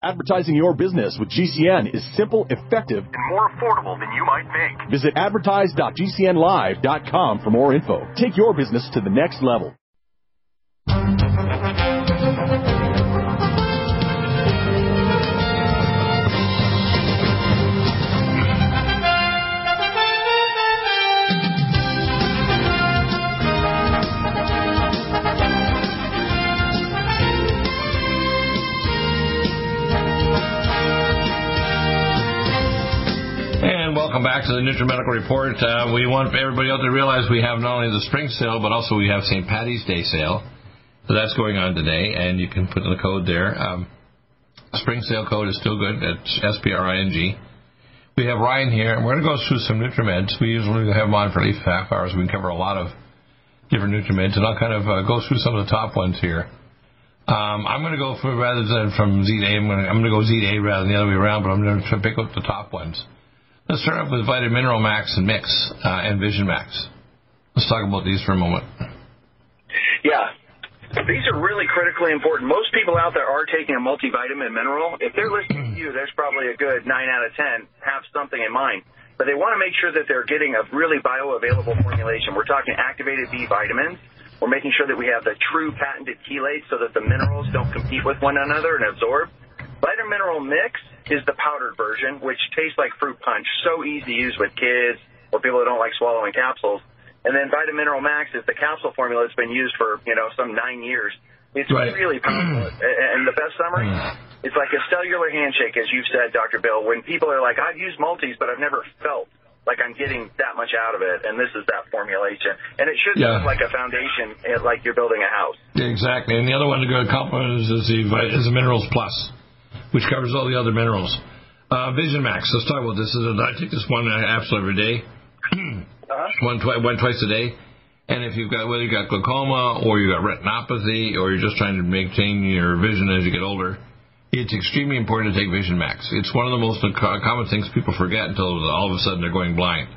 Advertising your business with GCN is simple, effective, and more affordable than you might think. Visit advertise.gcnlive.com for more info. Take your business to the next level. Welcome back to the NutriMedical Report. We want everybody out there to realize we have not only the spring sale, but also we have St. Paddy's Day sale. So that's going on today, and you can put in the code there. Spring sale code is still good. It's SPRING. We have Ryan here, and we're going to go through some NutriMeds. We usually have them on for at least half hours. We can cover a lot of different NutriMeds, and I'll kind of go through some of the top ones here. I'm going to go for, rather than from Z to A, I'm going to go Z to A rather than the other way around, but I'm going to pick up the top ones. Let's start off with Vitamin Mineral Max and Mix and Vision Max. Let's talk about these for a moment. Yeah. These are really critically important. Most people out there are taking a multivitamin mineral. If they're listening to you, there's probably a good 9 out of 10 have something in mind. But they want to make sure that they're getting a really bioavailable formulation. We're talking activated B vitamins. We're making sure that we have the true patented chelates so that the minerals don't compete with one another and absorb. Vitamin Mineral Mix is the powdered version, which tastes like fruit punch. So easy to use with kids or people that don't like swallowing capsules. And then Vitamin Mineral Max is the capsule formula that's been used for, some 9 years. It's really powerful. And the best summary, it's like a cellular handshake, as you've said, Dr. Bill, when people are like, I've used multis, but I've never felt like I'm getting that much out of it, and this is that formulation. And it should look like a foundation, like you're building a house. Yeah, exactly. And the other one to go compliment is the Minerals Plus, which covers all the other minerals. Vision Max, let's talk about this. I take this one absolutely every day, one twice a day. And if you've got, whether you've got glaucoma or you've got retinopathy or you're just trying to maintain your vision as you get older, it's extremely important to take Vision Max. It's one of the most common things people forget until all of a sudden they're going blind.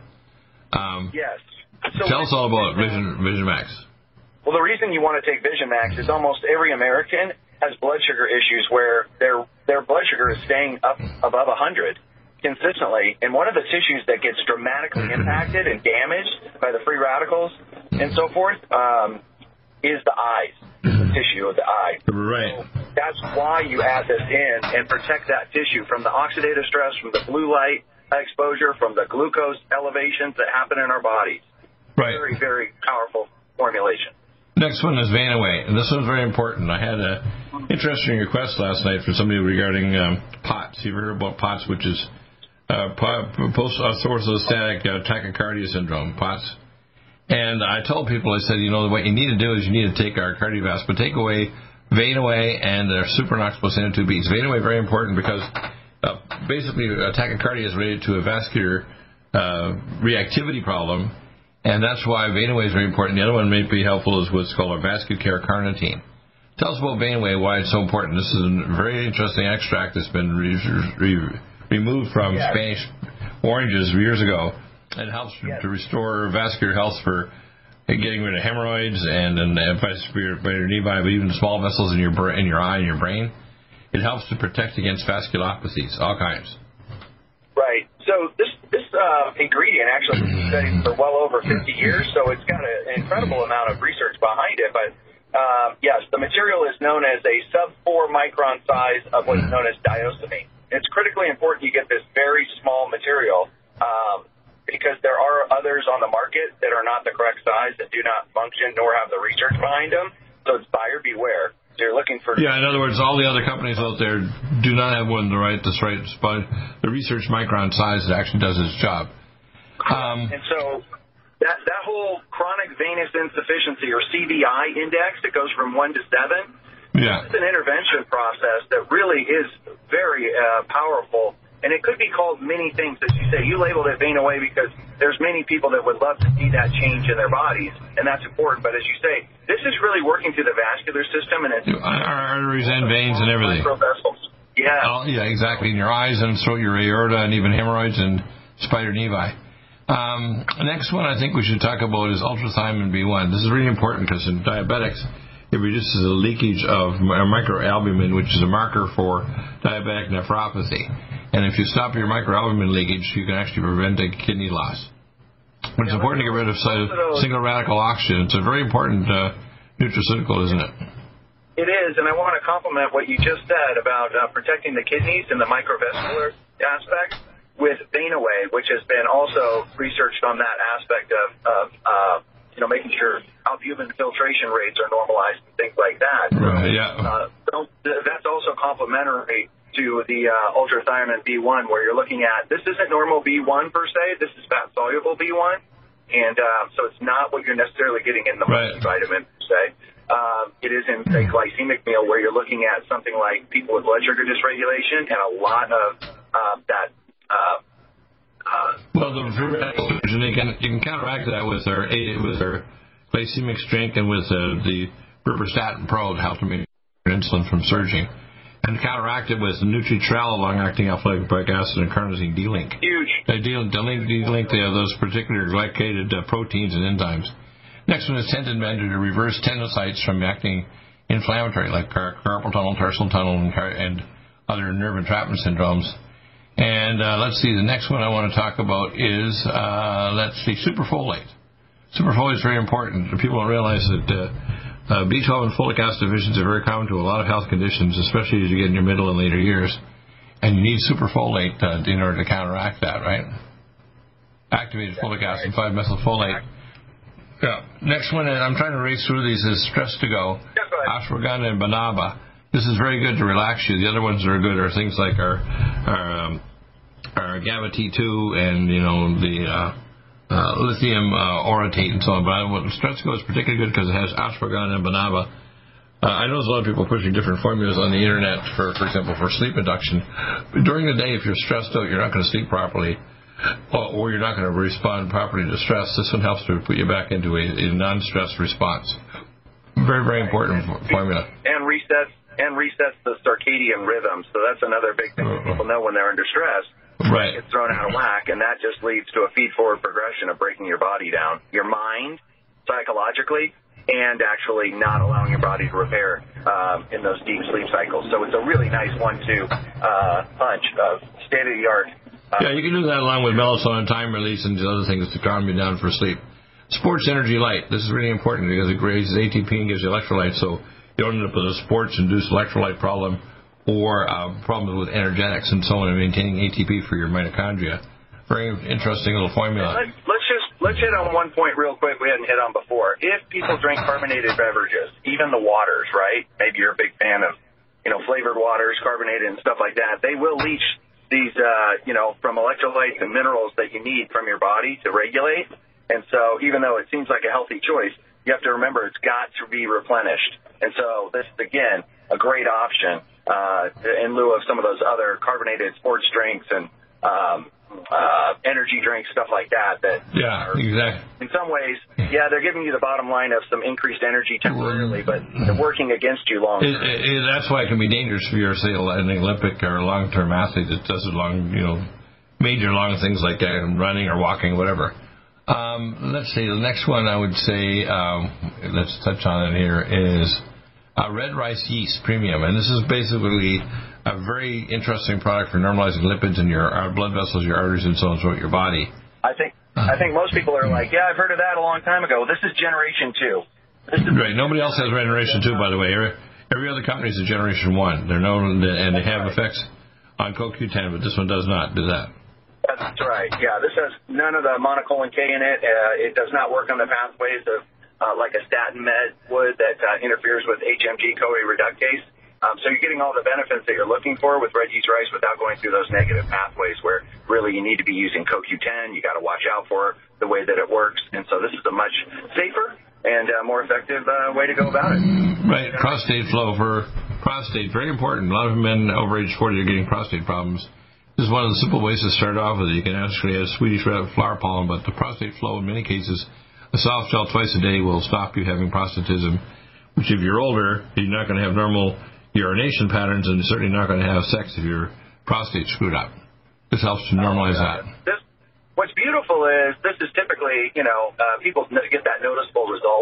Yes. So tell us all about Vision Max. Well, the reason you want to take Vision Max is almost every American has blood sugar issues where their blood sugar is staying up above 100 consistently. And one of the tissues that gets dramatically impacted and damaged by the free radicals and so forth is the eyes, the tissue of the eye. Right. So that's why you add this in and protect that tissue from the oxidative stress, from the blue light exposure, from the glucose elevations that happen in our bodies. Right. Very, very powerful formulation. Next one is Vein Away, and this one's very important. I had an interesting request last night from somebody regarding POTS. You've heard about POTS, which is post-orthostatic tachycardia syndrome, POTS. And I told people, I said, what you need to do is you need to take our cardiovascular, Take Away, Vein Away, and their Supernox plus N2Bs. Vein Away, very important because basically tachycardia is related to a vascular reactivity problem. And that's why Vein Away is very important. The other one may be helpful is what's called a vascular carnitine. Tell us about Vein Away, why it's so important. This is a very interesting extract that's been removed from Spanish oranges years ago. It helps to restore vascular health for getting rid of hemorrhoids and nevi, but even small vessels in your eye and your brain. It helps to protect against vasculopathies, all kinds. Right. So this ingredient actually has been studied for well over 50 years, so it's got an incredible amount of research behind it. But yes, the material is known as a sub-4 micron size of what's known as diostamine. It's critically important you get this very small material because there are others on the market that are not the correct size, that do not function, nor have the research behind them. So it's buyer beware. So you're looking for... Yeah, in other words, all the other companies out there do not have one the research micron size that actually does its job. And so that whole chronic venous insufficiency, or CVI index, that goes from 1 to 7, it's an intervention process that really is very powerful. And it could be called many things, as you say. You labeled it Vein Away because there's many people that would love to see that change in their bodies, and that's important. But as you say, this is really working through the vascular system, and it's arteries and veins and everything. Yeah. Oh, yeah, exactly. In your eyes and throat, your aorta, and even hemorrhoids and spider nevi. Next one I think we should talk about is ultrathymine B1. This is really important because in diabetics, it reduces the leakage of microalbumin, which is a marker for diabetic nephropathy. And if you stop your microalbumin leakage, you can actually prevent a kidney loss. But it's important to get rid of single radical oxygen. It's a very important nutraceutical, isn't it? It is, and I want to compliment what you just said about protecting the kidneys and the microvascular aspect with Vein-Away, which has been also researched on that aspect of making sure albumin filtration rates are normalized and things like that. Right, yeah. That's also complementary to the ultrathiomin B1, where you're looking at, this isn't normal B1 per se, this is fat-soluble B1, and so it's not what you're necessarily getting in the multivitamin per se. It is in, say, glycemic meal, where you're looking at something like people with blood sugar dysregulation and a lot of that. Well, you can counteract that with our glycemic strength and with the Berberstatin Pro to help to make insulin from surging, and counteract it with Nutritrel, long-acting alpha-lipoic acid, and carnosine D-Link. Huge. D-Link, they have those particular glycated proteins and enzymes. Next one is tendon mender to reverse tendinocytes from acting inflammatory, like carpal tunnel, tarsal tunnel, and other nerve entrapment syndromes. And let's see, the next one I want to talk about is, superfolate. Superfolate is very important. People don't realize that B12 and folic acid deficiencies are very common to a lot of health conditions, especially as you get in your middle and later years. And you need superfolate in order to counteract that, right? Activated folic acid, 5-methylfolate. Yeah. Next one, I'm trying to race through these, is Stress to Go, ashwagandha and banaba. This is very good to relax you. The other ones that are good are things like our GABA T2 and, the lithium orotate and so on. But Stress to Go is particularly good because it has ashwagandha and banaba. I know there's a lot of people pushing different formulas on the internet, for example, for sleep induction. But during the day, if you're stressed out, you're not going to sleep properly, or you're not going to respond properly to stress. This one helps to put you back into a non-stress response. Very, very important formula. And resets the circadian rhythm. So that's another big thing that people know when they're under stress. Right. It's thrown out of whack, and that just leads to a feed-forward progression of breaking your body down, your mind, psychologically, and actually not allowing your body to repair in those deep sleep cycles. So it's a really nice 1-2 punch of state-of-the-art. Yeah, you can do that along with melatonin, time release, and the other things to calm you down for sleep. Sports Energy Light. This is really important because it raises ATP and gives you electrolytes, so you don't end up with a sports-induced electrolyte problem or problems with energetics and so on, and maintaining ATP for your mitochondria. Very interesting little formula. Let's hit on one point real quick we hadn't hit on before. If people drink carbonated beverages, even the waters, right? Maybe you're a big fan of, flavored waters, carbonated and stuff like that. They will leach these, from electrolytes and minerals that you need from your body to regulate. And so even though it seems like a healthy choice, you have to remember it's got to be replenished. And so this is, again, a great option in lieu of some of those other carbonated sports drinks and energy drinks, stuff like that. Yeah, exactly. In some ways, they're giving you the bottom line of some increased energy temporarily, but they're working against you long term. That's why it can be dangerous if you're, say, an Olympic or long-term athlete that does major long things like that, running or walking, whatever. Let's see, the next one I would say, let's touch on it here, is Red Rice Yeast Premium. And this is basically a very interesting product for normalizing lipids in your blood vessels, your arteries, and so on throughout your body. I think most people are like, I've heard of that a long time ago. This is Generation 2. Right. Nobody else has Generation 2, by the way. Every other company is a Generation 1. They're known, and they have effects on CoQ10, but this one does not do that. That's right. Yeah, this has none of the monocolin K in it. It does not work on the pathways of like a statin med would that interferes with HMG-CoA reductase. So you're getting all the benefits that you're looking for with red yeast rice without going through those negative pathways where really you need to be using CoQ10. You got to watch out for the way that it works. And so this is a much safer and more effective way to go about it. Right. Prostate flow for prostate, very important. A lot of men over age 40 are getting prostate problems. This is one of the simple ways to start off with it. You can actually have Swedish red flower pollen, but the prostate flow in many cases, a soft gel twice a day will stop you having prostatism, which if you're older, you're not going to have normal urination patterns, and you're certainly not going to have sex if your prostate's screwed up. This helps to normalize that. What's beautiful is this is typically, people get that noticeable result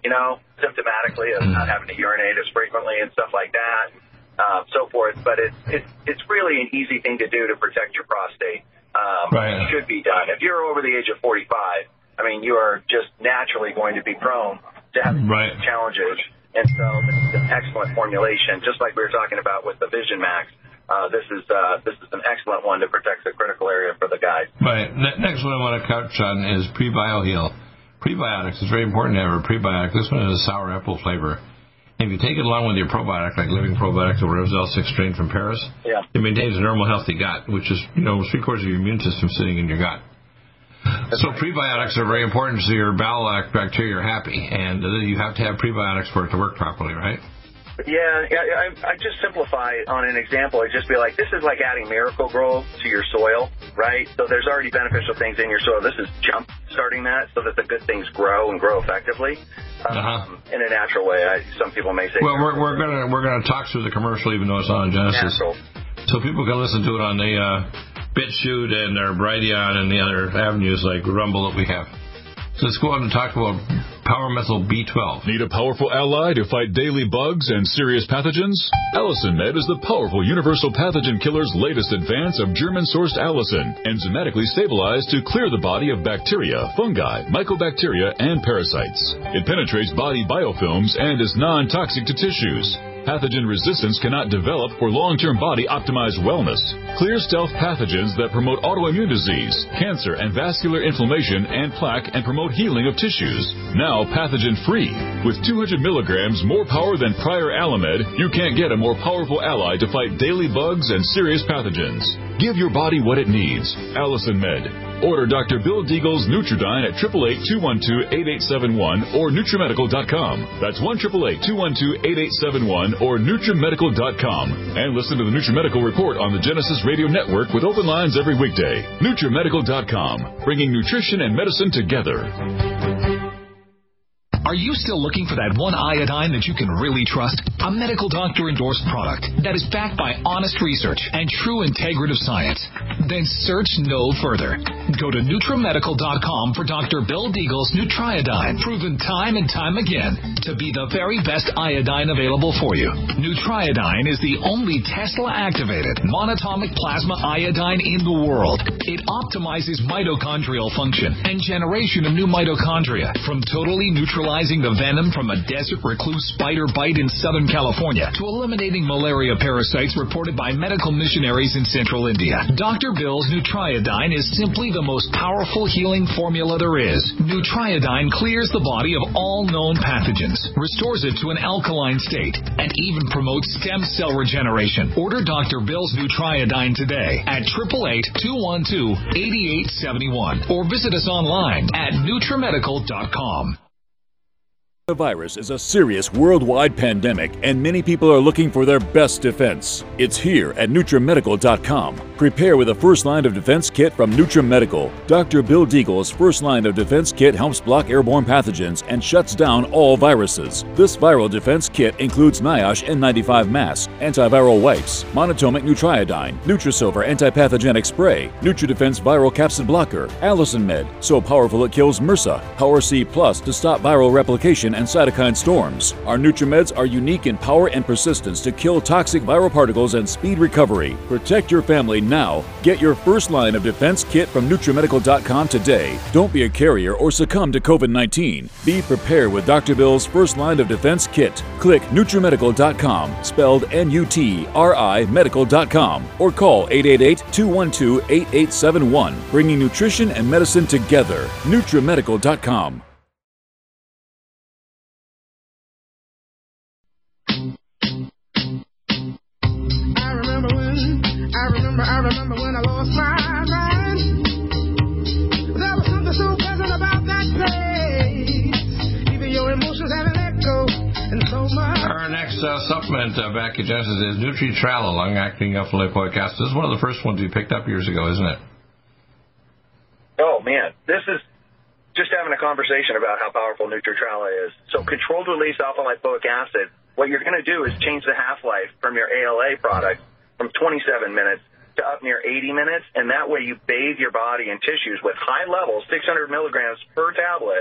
symptomatically of not having to urinate as frequently and stuff like that, so forth. But it's really an easy thing to do to protect your prostate. It should be done. If you're over the age of 45, I mean, you are just naturally going to be prone to having challenges. And so this is an excellent formulation, just like we were talking about with the Vision Max. This is an excellent one to protect the critical area for the guys. Right. Next one I want to touch on is PrebioHeal. Prebiotics is very important to have a prebiotic. This one has a sour apple flavor. If you take it along with your probiotic, like Living Probiotics or Roselle 6 strain from Paris, it maintains a normal, healthy gut, which is, 3/4 of your immune system sitting in your gut. So prebiotics are very important so your bowel bacteria are happy, and you have to have prebiotics for it to work properly, right? Yeah, I just simplify it on an example. I'd just be like, this is like adding Miracle-Gro to your soil, right? So there's already beneficial things in your soil. This is jump starting that so that the good things grow and grow effectively in a natural way. Some people may say. Well, we're gonna talk through the commercial, even though it's not on Genesis, natural. So people can listen to it on the BitChute and our Brighteon and the other avenues like Rumble that we have. So let's go on and talk about Power Methyl B12. Need a powerful ally to fight daily bugs and serious pathogens? Allicin Med is the powerful universal pathogen killer's latest advance of German-sourced allicin, enzymatically stabilized to clear the body of bacteria, fungi, mycobacteria, and parasites. It penetrates body biofilms and is non-toxic to tissues. Pathogen resistance cannot develop for long-term body-optimized wellness. Clear stealth pathogens that promote autoimmune disease, cancer, and vascular inflammation and plaque and promote healing of tissues. Now pathogen-free. With 200 milligrams more power than prior Alamed, you can't get a more powerful ally to fight daily bugs and serious pathogens. Give your body what it needs. Allicin Med. Order Dr. Bill Deagle's Nutridyne at 888-212-8871 or NutriMedical.com. That's 1-888-212-8871 or NutriMedical.com. And listen to the NutriMedical Report on the Genesis Radio Network with open lines every weekday. NutriMedical.com, bringing nutrition and medicine together. Are you still looking for that one iodine that you can really trust? A medical doctor-endorsed product that is backed by honest research and true integrative science? Then search no further. Go to NutriMedical.com for Dr. Bill Deagle's Nutriodine, proven time and time again to be the very best iodine available for you. Nutriodine is the only Tesla-activated monatomic plasma iodine in the world. It optimizes mitochondrial function and generation of new mitochondria from totally neutralizing the venom from a desert recluse spider bite in Southern California to eliminating malaria parasites reported by medical missionaries in Central India. Dr. Bill's Nutriodine is simply the most powerful healing formula there is. Nutriodine clears the body of all known pathogens, restores it to an alkaline state, and even promotes stem cell regeneration. Order Dr. Bill's Nutriodine today at 888-212-8871 or visit us online at NutriMedical.com. The virus is a serious worldwide pandemic, and many people are looking for their best defense. It's here at NutriMedical.com. Prepare with a first line of defense kit from NutriMedical. Dr. Bill Deagle's first line of defense kit helps block airborne pathogens and shuts down all viruses. This viral defense kit includes NIOSH N95 mask, antiviral wipes, monatomic Nutriodine, Nutrisilver antipathogenic spray, NutriDefense viral capsid blocker, Allicin Med, so powerful it kills MRSA, Power C Plus to stop viral replication and cytokine storms. Our NutriMeds are unique in power and persistence to kill toxic viral particles and speed recovery. Protect your family now. Get your first line of defense kit from NutriMedical.com today. Don't be a carrier or succumb to COVID-19. Be prepared with Dr. Bill's first line of defense kit. Click NutriMedical.com, spelled N-U-T-R-I Medical.com, or call 888-212-8871, bringing nutrition and medicine together. NutriMedical.com. I remember when I lost my mind. There was something so pleasant about that place. Even your emotions have an echo and so much. Our next supplement back at Genesis is Nutri-Trala, long-acting alpha-lipoic acid. This is one of the first ones we picked up years ago, isn't it? Oh, man. This is just having a conversation about how powerful Nutri-Trala is. So controlled-release alpha-lipoic acid, what you're going to do is change the half-life from your ALA product from 27 minutes to up near 80 minutes, and that way you bathe your body and tissues with high levels, 600 milligrams per tablet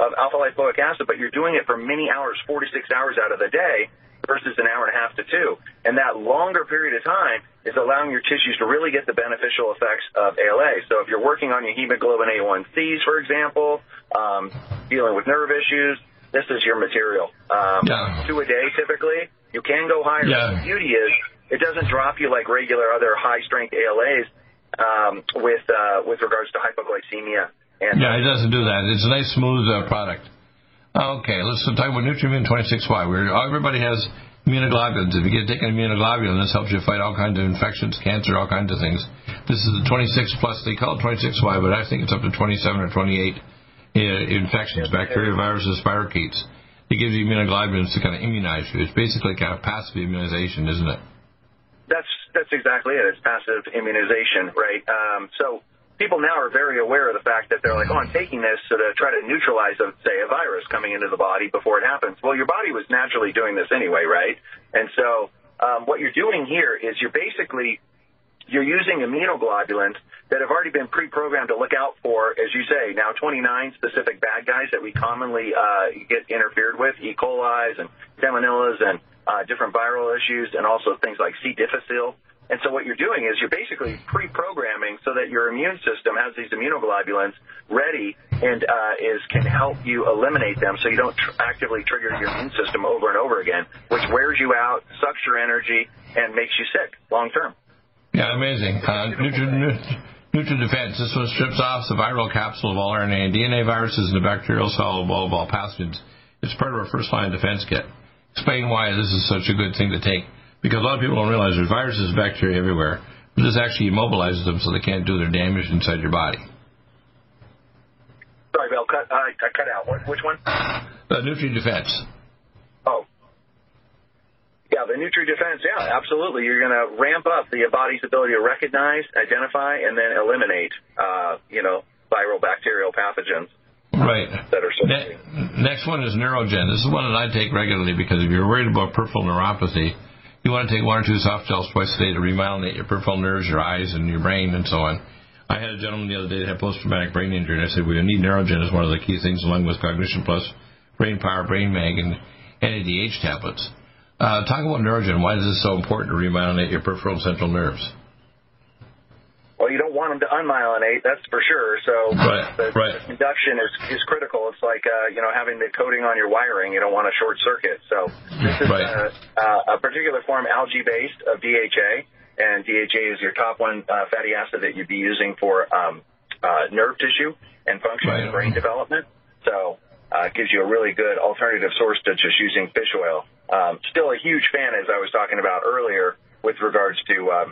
of alpha-lipoic acid, but you're doing it for many hours, 46 hours out of the day, versus an hour and a half to 2. And that longer period of time is allowing your tissues to really get the beneficial effects of ALA. So if you're working on your hemoglobin A1Cs, for example, dealing with nerve issues, this is your material. 2 a day typically. You can go higher. The beauty is it doesn't drop you like regular other high-strength ALAs with regards to hypoglycemia. And it doesn't do that. It's a nice, smooth product. Okay, let's talk about Nutriimmune 26Y. Everybody has immunoglobulins. If you get taken immunoglobulin, this helps you fight all kinds of infections, cancer, all kinds of things. This is the 26 plus. They call it 26Y, but I think it's up to 27 or 28 infections, bacteria, viruses, spirochetes. It gives you immunoglobulins to kind of immunize you. It's basically kind of passive immunization, isn't it? That's exactly it. It's passive immunization, right? So people now are very aware of the fact that they're like, I'm taking this to try to neutralize, say, a virus coming into the body before it happens. Well, your body was naturally doing this anyway, right? And so what you're doing here is you're using immunoglobulins that have already been pre-programmed to look out for, as you say, now 29 specific bad guys that we commonly get interfered with, E. coli's and salmonellas and different viral issues, and also things like C. difficile. And so what you're doing is you're basically pre-programming so that your immune system has these immunoglobulins ready and can help you eliminate them so you don't actively trigger your immune system over and over again, which wears you out, sucks your energy, and makes you sick long term. Yeah, amazing. NutriDefense. This one strips off the viral capsule of all RNA and DNA viruses and the bacterial soluble of all pathogens. It's part of our first-line defense kit. Explain why this is such a good thing to take. Because a lot of people don't realize there's viruses and bacteria everywhere. But this actually immobilizes them so they can't do their damage inside your body. Sorry, Bill, I cut out. Which one? NutriDefense. Oh. Yeah, the NutriDefense, absolutely. You're going to ramp up the body's ability to recognize, identify, and then eliminate, viral bacterial pathogens. Right. That are next one is Neurogen. This is one that I take regularly because if you're worried about peripheral neuropathy, you want to take 1 or 2 soft gels twice a day to remyelinate your peripheral nerves, your eyes, and your brain, and so on. I had a gentleman the other day that had post-traumatic brain injury, and I said, we need Neurogen as one of the key things, along with Cognition Plus, Brain Power, Brain Mag, and NADH tablets. Talk about Neurogen. Why is this so important to remyelinate your peripheral and central nerves? Well, you don't want them to unmyelinate, that's for sure. So the conduction is critical. It's like, having the coating on your wiring. You don't want a short circuit. So this is a particular form, algae-based, of DHA. And DHA is your top one fatty acid that you'd be using for nerve tissue and function and brain development. So it gives you a really good alternative source to just using fish oil. Still a huge fan, as I was talking about earlier, with regards to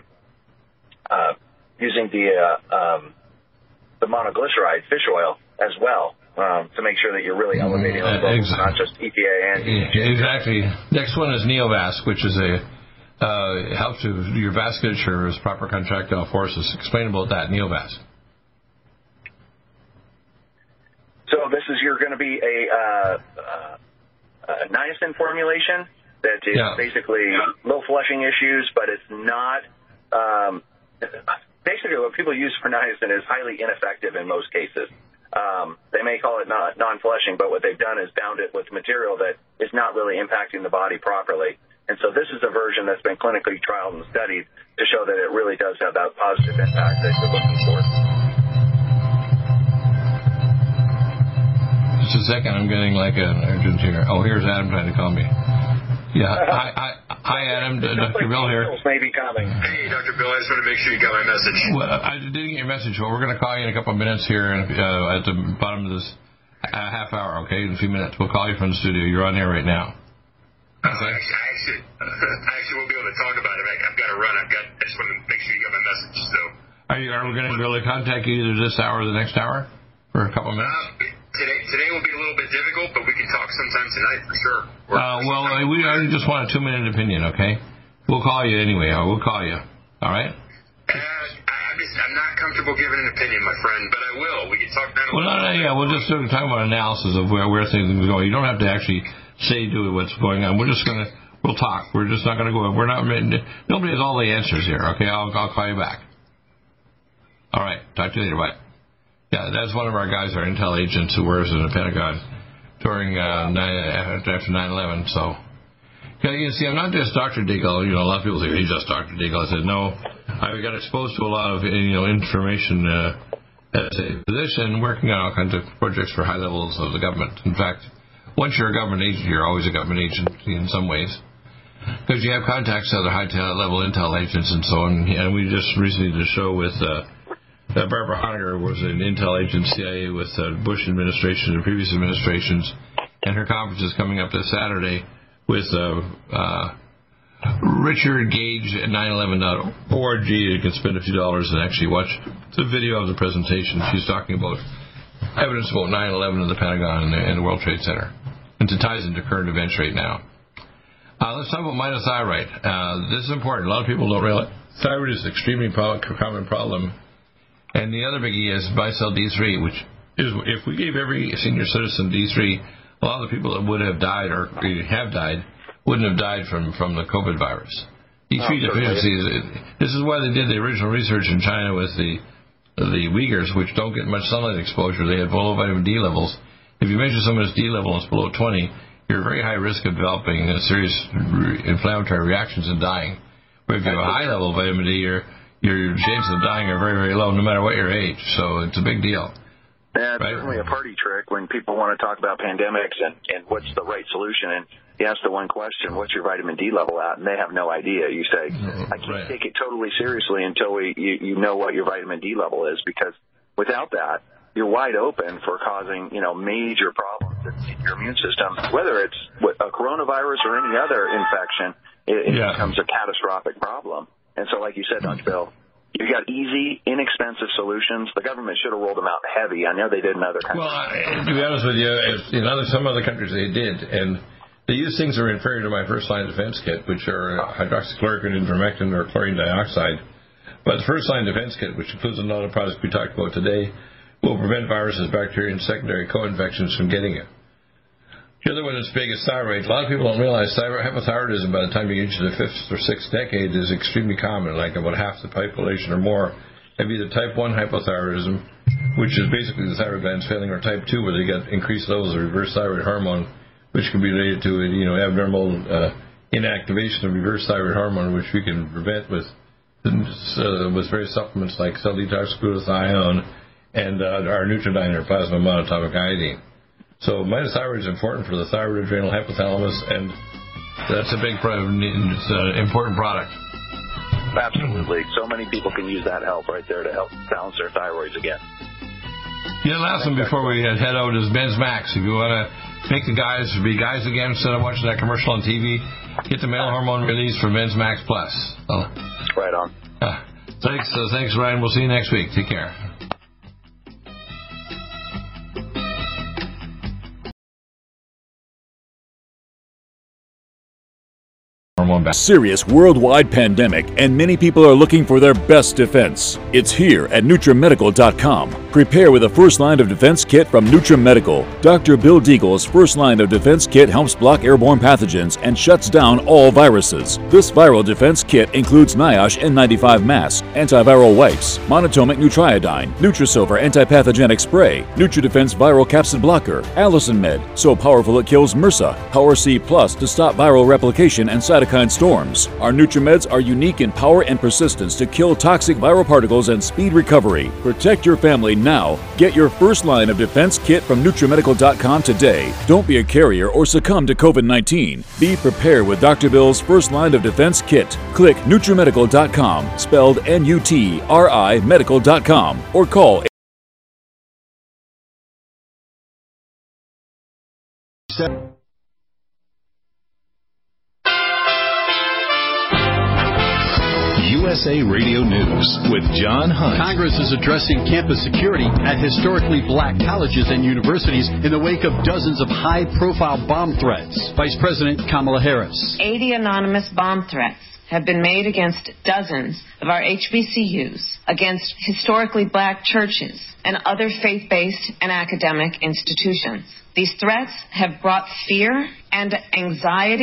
using the monoglyceride fish oil as well to make sure that you're really elevating those levels, not just EPA and DHA. Exactly. Next one is Neovasc, which is helps your vasculature as proper contractile forces. Explain about that, Neovasc. So this is going to be a niacin formulation that is basically low flushing issues, but it's not. Basically, what people use for niacin is highly ineffective in most cases. They may call it non-flushing, but what they've done is bound it with material that is not really impacting the body properly. And so this is a version that's been clinically trialed and studied to show that it really does have that positive impact that you're looking for. Just a second, I'm getting like an urgent here. Oh, here's Adam trying to call me. Yeah. Hi, Adam. Dr. Bill here. Maybe coming. Hey, Dr. Bill. I just want to make sure you got my message. Well, I didn't get your message. Well, we're going to call you in a couple of minutes here at the bottom of this half hour, okay? In a few minutes. We'll call you from the studio. You're on there right now. Okay. I actually won't be able to talk about it. I've got to run. I just want to make sure you got my message. So. Are we going to really contact you either this hour or the next hour for a couple of minutes? Today will be a little bit difficult, but we can talk sometime tonight for sure. I just want a 2-minute opinion, okay? We'll call you anyway. We'll call you. All right? I'm not comfortable giving an opinion, my friend, but I will. We can talk now. We'll just talk about analysis of where things are going. You don't have to actually do what's going on. We'll talk. We're just not going to go. Nobody has all the answers here, okay? I'll call you back. All right. Talk to you later. Bye. Yeah, that's one of our guys, our intel agents who works in the Pentagon. during after 9/11. So, you see, I'm not just Dr. Deagle. You know, a lot of people say he's just Dr. Deagle. I said no. I got exposed to a lot of information as a physician, working on all kinds of projects for high levels of the government. In fact, once you're a government agent, you're always a government agent in some ways, because you have contacts to other high-level intel agents and so on. And we just recently did a show with Barbara Honegger, who was an intel agent, CIA, with Bush administration and previous administrations, and her conference is coming up this Saturday with Richard Gage at 911.org. You can spend a few dollars and actually watch the video of the presentation. She's talking about evidence about 9/11 in the Pentagon and the World Trade Center. And it ties into current events right now. Let's talk about mitothyroid. This is important. A lot of people don't realize thyroid is an extremely common problem. And the other biggie is Bicell D3, which is, if we gave every senior citizen D3, a lot of the people that would have died or have died wouldn't have died from the COVID virus. D3 deficiency, this is why they did the original research in China with the Uyghurs, which don't get much sunlight exposure. They had low vitamin D levels. If you measure someone's D level and it's below 20, you're at very high risk of developing serious inflammatory reactions and dying. Where if you have a high level of vitamin D, your chances of dying are very, very low, no matter what your age. So it's a big deal. Yeah, it's certainly a party trick when people want to talk about pandemics and what's the right solution. And you ask the one question, what's your vitamin D level at? And they have no idea. You say, I can't take it totally seriously until you know what your vitamin D level is, because without that, you're wide open for causing, major problems in your immune system. Whether it's a coronavirus or any other infection, it becomes a catastrophic problem. And so, like you said, Dr. Bill, you got easy, inexpensive solutions. The government should have rolled them out heavy. I know they did in other countries. Well, to be honest with you, in some other countries they did, and they use things that are inferior to my first-line defense kit, which are hydroxychloroquine, ivermectin, or chlorine dioxide. But the first-line defense kit, which includes a lot of products we talked about today, will prevent viruses, bacteria, and secondary co-infections from getting it. The other one that's big is thyroid. A lot of people don't realize hypothyroidism, by the time you get to the 5th or 6th decade, is extremely common. Like about half the population or more have either type 1 hypothyroidism, which is basically the thyroid glands failing, or type 2, where they get increased levels of reverse thyroid hormone, which can be related to abnormal inactivation of reverse thyroid hormone, which we can prevent with various supplements like cell detox, glutathione, and our Nutridyne, or plasma monatomic iodine. So mitothyroid is important for the thyroid, adrenal, hypothalamus, and that's a big it's an important product. Absolutely. So many people can use that help right there to help balance their thyroids again. The last one before we head out is Men's Max. If you want to make the guys be guys again instead of watching that commercial on TV, get the male hormone release for Men's Max Plus. Right on. Thanks, Ryan. We'll see you next week. Take care. Serious worldwide pandemic, and many people are looking for their best defense. It's here at NutriMedical.com. Prepare with a first line of defense kit from NutriMedical. Dr. Bill Deagle's first line of defense kit helps block airborne pathogens and shuts down all viruses. This viral defense kit includes NIOSH N95 mask, antiviral wipes, monatomic Nutriodine, Nutrisilver antipathogenic spray, NutriDefense viral capsid blocker, Allison Med, so powerful it kills MRSA, Power C Plus to stop viral replication and cytokine storms. Our NutriMeds are unique in power and persistence to kill toxic viral particles and speed recovery. Protect your family now. Get your first line of defense kit from NutriMedical.com today. Don't be a carrier or succumb to COVID-19. Be prepared with Dr. Bill's first line of defense kit. Click NutriMedical.com, spelled NUTRI medical.com, or call USA Radio News with John Hunt. Congress is addressing campus security at historically black colleges and universities in the wake of dozens of high-profile bomb threats. Vice President Kamala Harris. 80 anonymous bomb threats have been made against dozens of our HBCUs, against historically black churches, and other faith-based and academic institutions. These threats have brought fear and anxiety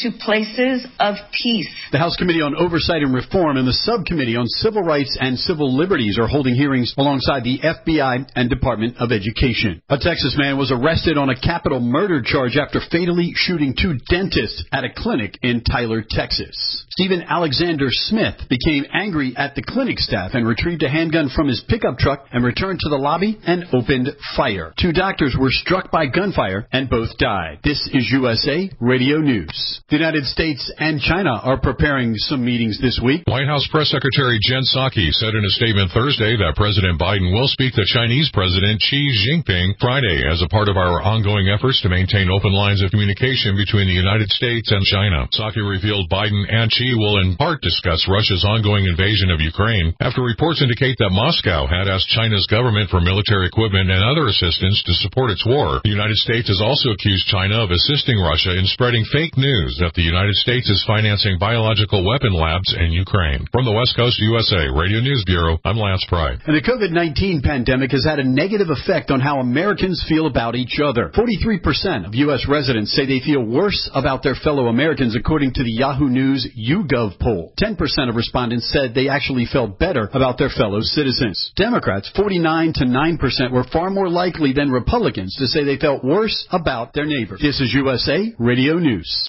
to places of peace. The House Committee on Oversight and Reform and the Subcommittee on Civil Rights and Civil Liberties are holding hearings alongside the FBI and Department of Education. A Texas man was arrested on a capital murder charge after fatally shooting 2 dentists at a clinic in Tyler, Texas. Stephen Alexander Smith became angry at the clinic staff and retrieved a handgun from his pickup truck and returned to the lobby and opened fire. 2 doctors were struck by gunfire and both died. This is USA Radio News. The United States and China are preparing some meetings this week. White House Press Secretary Jen Psaki said in a statement Thursday that President Biden will speak to Chinese President Xi Jinping Friday as a part of our ongoing efforts to maintain open lines of communication between the United States and China. Psaki revealed Biden and Xi will in part discuss Russia's ongoing invasion of Ukraine after reports indicate that Moscow had asked China's government for military equipment and other assistance to support its war. The United States has also accused China of assisting Russia in spreading fake news that the United States is financing biological weapon labs in Ukraine. From the West Coast USA Radio News Bureau, I'm Lance Pry. And the COVID-19 pandemic has had a negative effect on how Americans feel about each other. 43% of U.S. residents say they feel worse about their fellow Americans, according to the Yahoo News YouGov poll. 10% of respondents said they actually felt better about their fellow citizens. Democrats, 49 to 9%, were far more likely than Republicans to say they felt worse about their neighbors. This is USA Radio News.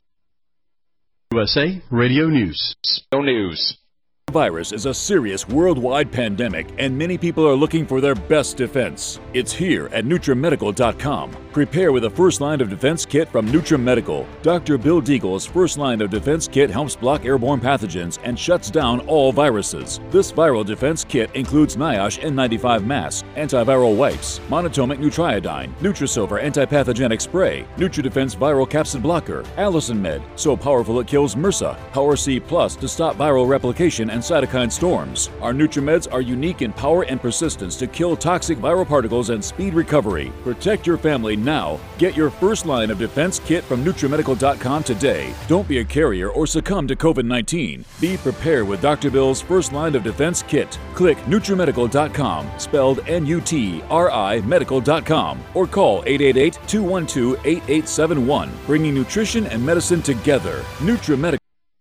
USA Radio News. News. Virus is a serious worldwide pandemic, and many people are looking for their best defense. It's here at NutriMedical.com. Prepare with a first line of defense kit from NutriMedical. Dr. Bill Deagle's first line of defense kit helps block airborne pathogens and shuts down all viruses. This viral defense kit includes NIOSH N95 mask, antiviral wipes, monatomic Nutriodine, Nutrisilver antipathogenic spray, NutriDefense viral capsid blocker, Allison Med, so powerful it kills MRSA, Power C Plus to stop viral replication and cytokine storms. Our NutriMeds are unique in power and persistence to kill toxic viral particles and speed recovery. Protect your family now. Get your first line of defense kit from NutriMedical.com today. Don't be a carrier or succumb to COVID-19. Be prepared with Dr. Bill's first line of defense kit. Click NutriMedical.com, spelled N-U-T-R-I Medical.com, or call 888-212-8871, bringing nutrition and medicine together. NutriMedical.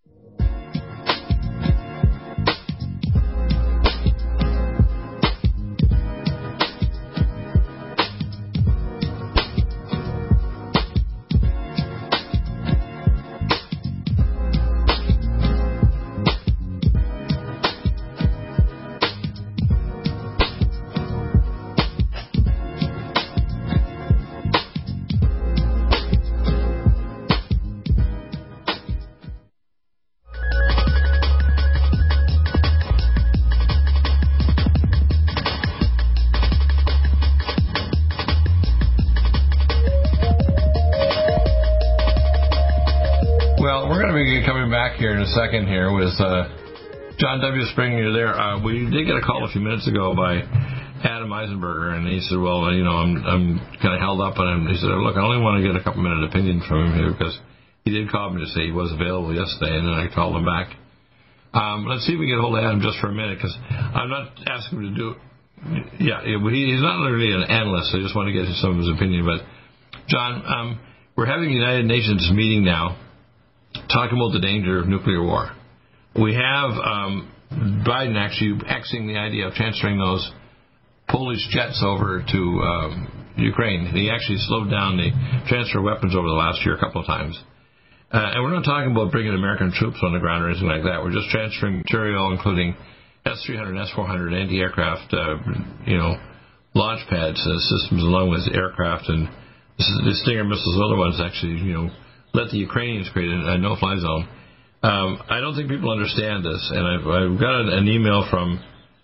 Here in a second here with John W. Springer there. We did get a call a few minutes ago by Adam Eisenberger, and he said, well, I'm kind of held up, and he said, look, I only want to get a couple minute opinion from him here because he did call me to say he was available yesterday, and then I called him back. Let's see if we can get a hold of Adam just for a minute, because I'm not asking him to do he's not really an analyst, so I just want to get some of his opinion. But John, we're having a United Nations meeting now talking about the danger of nuclear war. We have Biden actually axing the idea of transferring those Polish jets over to Ukraine. He actually slowed down the transfer of weapons over the last year a couple of times. And we're not talking about bringing American troops on the ground or anything like that. We're just transferring material, including S-300 and S-400 anti-aircraft, launch pads systems, along with aircraft and the Stinger missiles and other ones actually, let the Ukrainians create a no-fly zone. I don't think people understand this, and I've got an email from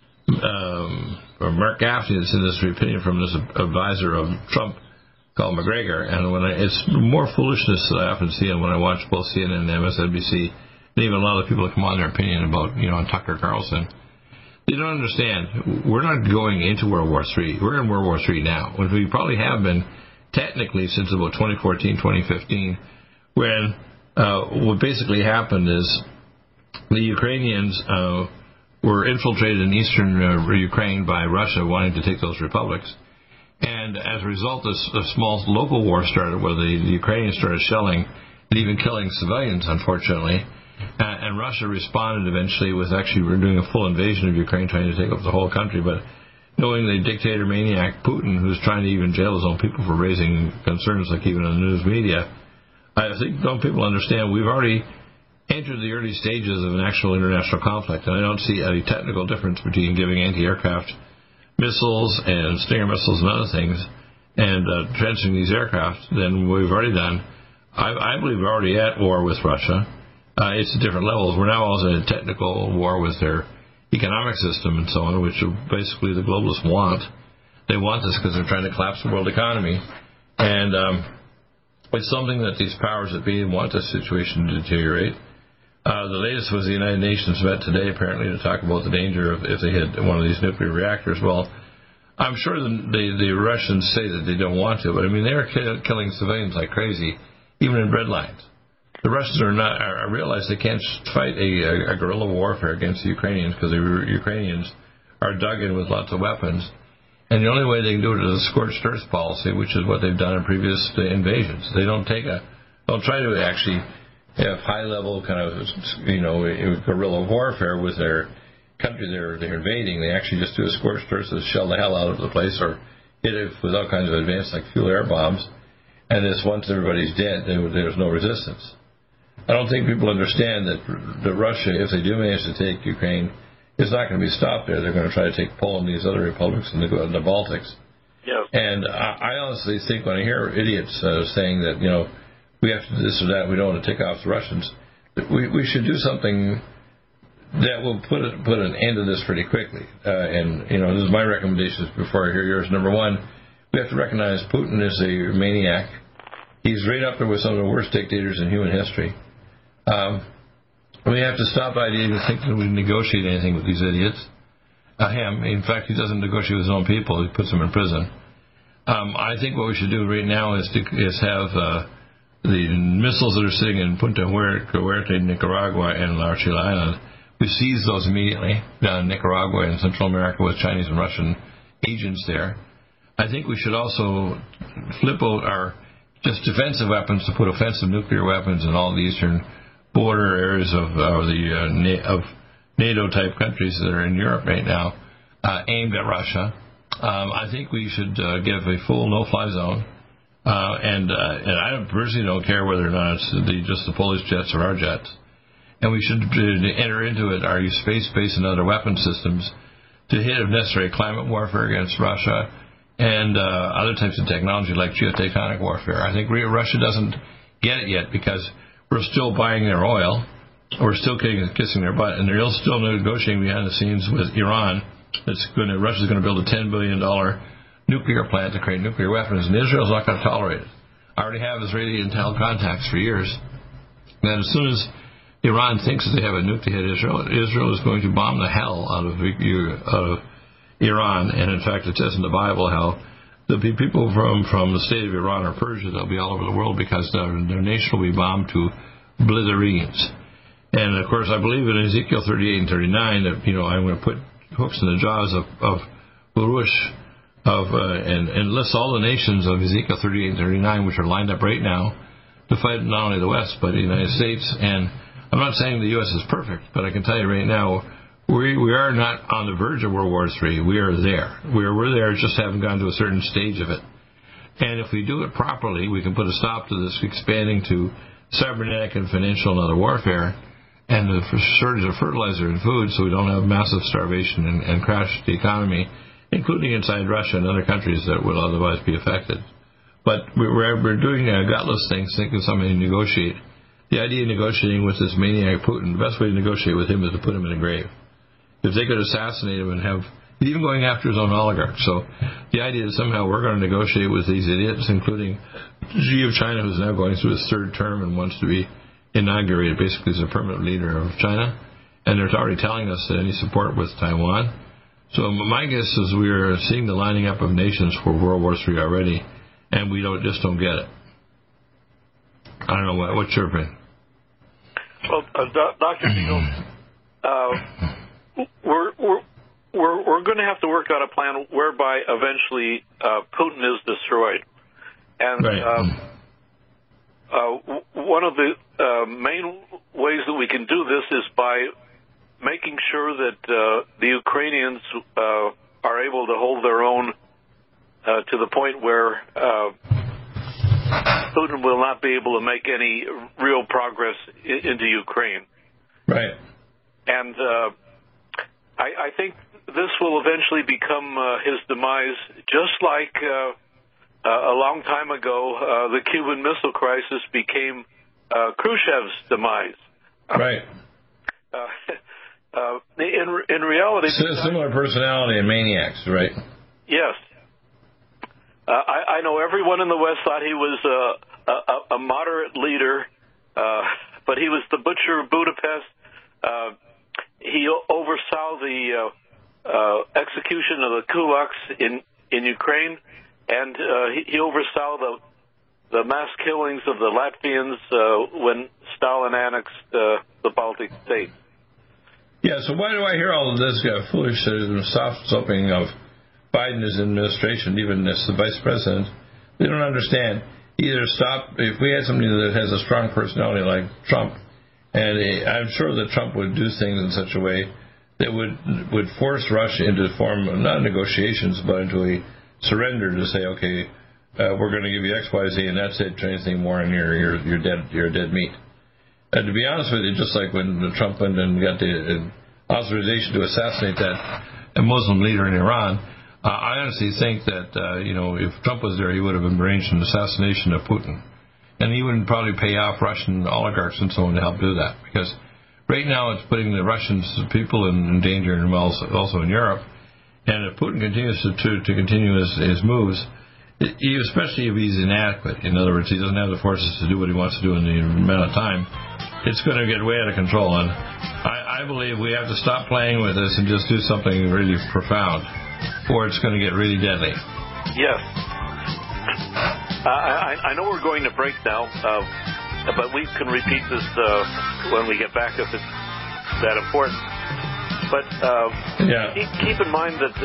Mark Gaffney that's in this opinion from this advisor of Trump called McGregor, and it's more foolishness that I often see when I watch both CNN and MSNBC, and even a lot of the people that come on their opinion about Tucker Carlson. They don't understand. We're not going into World War III. We're in World War III now, which we probably have been technically since about 2014, 2015. When what basically happened is the Ukrainians were infiltrated in eastern Ukraine by Russia wanting to take those republics. And as a result, a small local war started where the Ukrainians started shelling and even killing civilians, unfortunately. And Russia responded eventually with actually doing a full invasion of Ukraine, trying to take over the whole country. But knowing the dictator maniac Putin, who's trying to even jail his own people for raising concerns, like even on the news media, I think don't people understand we've already entered the early stages of an actual international conflict, and I don't see any technical difference between giving anti-aircraft missiles and Stinger missiles and other things and trenching these aircraft than we've already done. I believe we're already at war with Russia. It's at different levels. We're now also in a technical war with their economic system and so on, which basically the globalists want. They want this because they're trying to collapse the world economy. And it's something that these powers that be want this situation to deteriorate. The latest was the United Nations met today, apparently, to talk about the danger of if they hit one of these nuclear reactors. Well, I'm sure the Russians say that they don't want to, but I mean, they're killing civilians like crazy, even in bread lines. The Russians I realize they can't fight a guerrilla warfare against the Ukrainians because the Ukrainians are dug in with lots of weapons. And the only way they can do it is a scorched earth policy, which is what they've done in previous invasions. They don't try to actually have high-level kind of, guerrilla warfare with their country they're invading. They actually just do a scorched earth, shell the hell out of the place, or hit it with all kinds of advanced, like fuel air bombs. And this, once everybody's dead, there's no resistance. I don't think people understand that Russia, if they do manage to take Ukraine, is not going to be stopped there. They're going to try to take Poland and these other republics in the Baltics. Yep. And I honestly think when I hear idiots saying that, we have to do this or that, we don't want to take off the Russians, we should do something that will put an end to this pretty quickly. This is my recommendations before I hear yours. Number one, we have to recognize Putin is a maniac. He's right up there with some of the worst dictators in human history. We have to stop the idea of thinking we negotiate anything with these idiots. In fact, he doesn't negotiate with his own people. He puts them in prison. I think what we should do right now is have the missiles that are sitting in Punta Huerte, Nicaragua, and La Chile Island. We seize those immediately down in Nicaragua and Central America with Chinese and Russian agents there. I think we should also flip out our just defensive weapons to put offensive nuclear weapons in all the eastern border areas of NATO-type countries that are in Europe right now, aimed at Russia. I think we should give a full no-fly zone, and I personally don't care whether or not it's just the Polish jets or our jets. And we should enter into it our space-based and other weapon systems to hit, if necessary, climate warfare against Russia and other types of technology like geotectonic warfare. I think Russia doesn't get it yet because we're still buying their oil, we're still kissing their butt, and they're still negotiating behind the scenes with Iran. Russia's going to build a $10 billion nuclear plant to create nuclear weapons, and Israel's not going to tolerate it. I already have Israeli intel contacts for years. And as soon as Iran thinks that they have a nuke to hit Israel is going to bomb the hell out of Iran. And in fact, it says in the Bible how there'll be people from the state of Iran or Persia that'll be all over the world because their nation will be bombed to blithereens. And of course, I believe in Ezekiel 38 and 39 that I'm going to put hooks in the jaws of Urush and list all the nations of Ezekiel 38 and 39, which are lined up right now to fight not only the West but the United States. And I'm not saying the U.S. is perfect, but I can tell you right now, we are not on the verge of World War III. We are there. We're there, just haven't gone to a certain stage of it. And if we do it properly, we can put a stop to this expanding to cybernetic and financial and other warfare and the shortage of fertilizer and food so we don't have massive starvation and crash the economy, including inside Russia and other countries that will otherwise be affected. But we're doing gutless things, thinking somebody to negotiate. The idea of negotiating with this maniac Putin, the best way to negotiate with him is to put him in a grave. If they could assassinate him and he's even going after his own oligarchs. So the idea that somehow we're going to negotiate with these idiots, including Xi of China, who's now going through his third term and wants to be inaugurated basically as a permanent leader of China, and they're already telling us that any support with Taiwan. So my guess is we're seeing the lining up of nations for World War III already, and we just don't get it. I don't know what's your opinion. Well, Dr. Neal, we're going to have to work out a plan whereby eventually Putin is destroyed, and right. one of the main ways that we can do this is by making sure that the Ukrainians are able to hold their own to the point where Putin will not be able to make any real progress into Ukraine. Right. And I think this will eventually become his demise, just like a long time ago the Cuban Missile Crisis became Khrushchev's demise. Right. In reality... Similar personality and maniacs, right? Yes. I know everyone in the West thought he was a moderate leader, but he was the Butcher of Budapest. He oversaw the execution of the kulaks in Ukraine, and he oversaw the mass killings of the Latvians when Stalin annexed the Baltic states. Yeah, so why do I hear all of this foolish soft-soaping of Biden's administration, even as the vice president? They don't understand. Either stop, if we had somebody that has a strong personality like Trump, and I'm sure that Trump would do things in such a way that would force Russia into form, not negotiations, but into a surrender to say, okay, we're going to give you X, Y, Z, and that's it. Anything more, and you're dead meat. To be honest with you, just like when Trump went and got the authorization to assassinate that Muslim leader in Iran, I honestly think that if Trump was there, he would have arranged an assassination of Putin, and he wouldn't probably pay off Russian oligarchs and so on to help do that, because right now it's putting the Russian people in danger, and also in Europe. And if Putin continues to continue his moves, especially if he's inadequate, in other words, he doesn't have the forces to do what he wants to do in the amount of time, it's going to get way out of control. And I believe we have to stop playing with this and just do something really profound, or it's going to get really deadly. Yes. I know we're going to break now, but we can repeat this when we get back if it's that important. But keep in mind that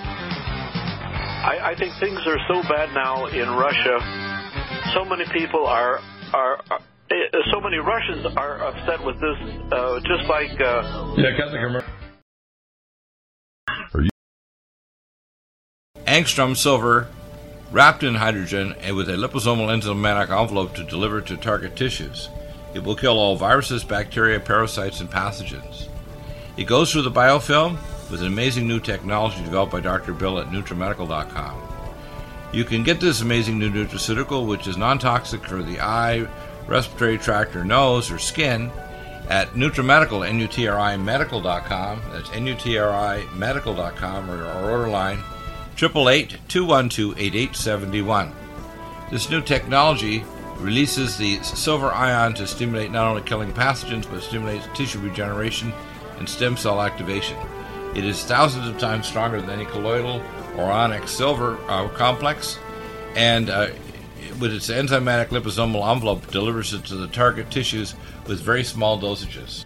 I think things are so bad now in Russia. So many people so many Russians are upset with this, just like... Angstrom silver wrapped in hydrogen and with a liposomal enzymatic envelope to deliver to target tissues. It will kill all viruses, bacteria, parasites, and pathogens. It goes through the biofilm with an amazing new technology developed by Dr. Bill at NutriMedical.com. You can get this amazing new nutraceutical, which is non-toxic for the eye, respiratory tract, or nose, or skin, at NutriMedical, NutriMedical.com. That's NutriMedical.com, or our order line 888-212-8871. This new technology releases the silver ion to stimulate not only killing pathogens, but stimulates tissue regeneration and stem cell activation. It is thousands of times stronger than any colloidal or onyx silver complex, and with its enzymatic liposomal envelope, delivers it to the target tissues with very small dosages.